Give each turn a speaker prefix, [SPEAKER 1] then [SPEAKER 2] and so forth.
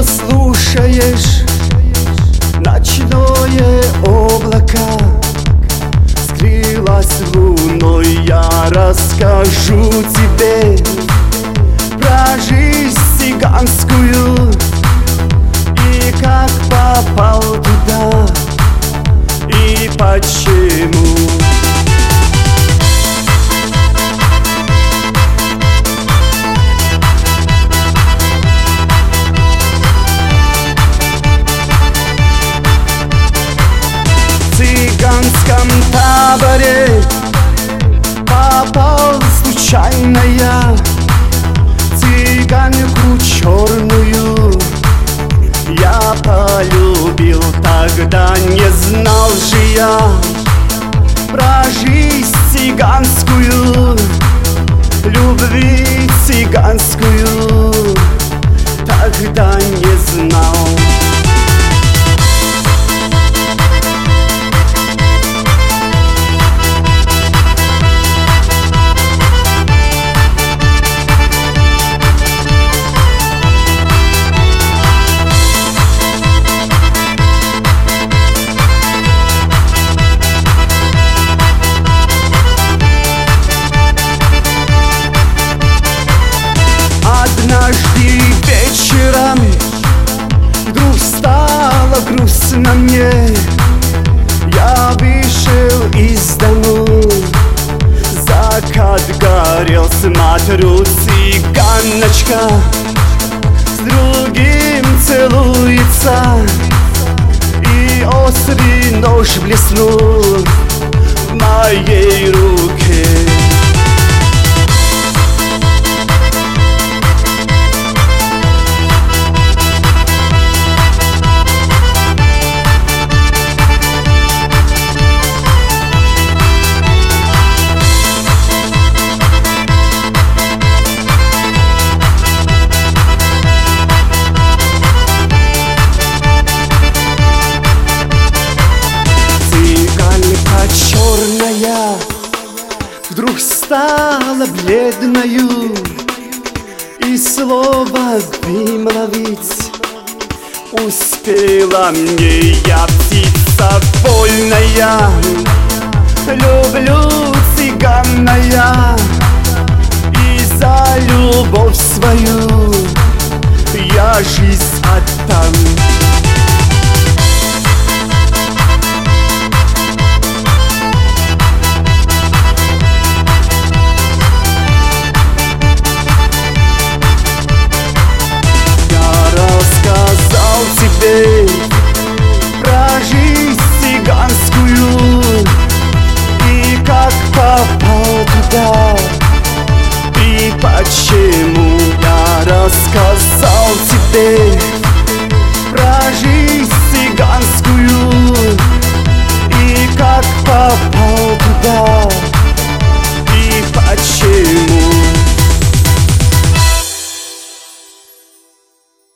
[SPEAKER 1] послушаешь ночное облако, скрылась луной, я расскажу тебе про жизнь цыганскую и как попал туда и почему. В цыганском таборе попал случайно я цыганку черную. Я полюбил, тогда не знал же я про жизнь цыганскую, любви цыганскую, тогда не знал. Однажды вечером вдруг стало грустно мне. Я вышел из дому, закат горел, смотрю, цыганочка с другим целуется, и острый нож блеснул в моей руке. Черная вдруг стала бледною, и слово вымолвить успела мне я, птица вольная. Люблю цыганная, и за любовь свою я жизнь отдам. Про жизнь цыганскую и как попал туда и почему я рассказал